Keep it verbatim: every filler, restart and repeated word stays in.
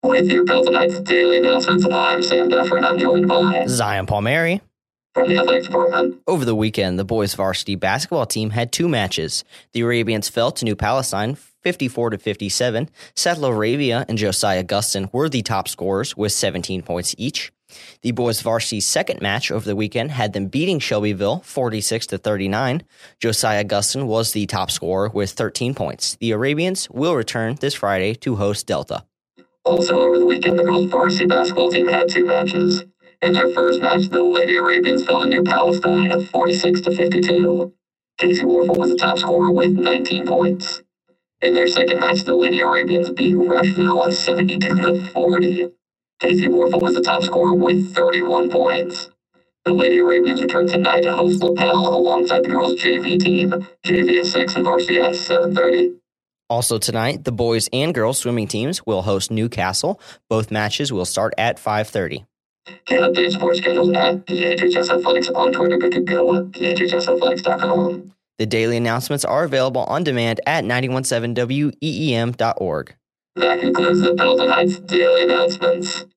With your Belton Heights daily announcements, I'm Sam Dufford, and I'm joined by Zion Palmieri. From the Athletics Department. Over the weekend, the boys varsity basketball team had two matches. The Arabians fell to New Palestine fifty-four to fifty-seven. Seth Laravia and Josiah Gustin were the top scorers with seventeen points each. The boys varsity's second match over the weekend had them beating Shelbyville forty-six to thirty-nine. Josiah Gustin was the top scorer with thirteen points. The Arabians will return this Friday to host Delta. Also over the weekend, the girls varsity basketball team had two matches. In their first match, the Lady Arabians fell to New Palestine at forty-six to fifty-two. Casey Warfel was the top scorer with nineteen points. In their second match, the Lady Arabians beat Rushville at seventy-two to forty. Casey Warfel was the top scorer with thirty-one points. The Lady Arabians return tonight to host LaPel alongside the girls' J V team. J V at six and varsity at seven thirty. Also tonight, the boys and girls swimming teams will host Newcastle. Both matches will start at five thirty. Get updated sports schedules at P H H S Athletics on Twitter. Go to go at P H H S athletics dot com. The daily announcements are available on demand at nine one seven W E E M dot org. That concludes the Belton Heights Daily Announcements.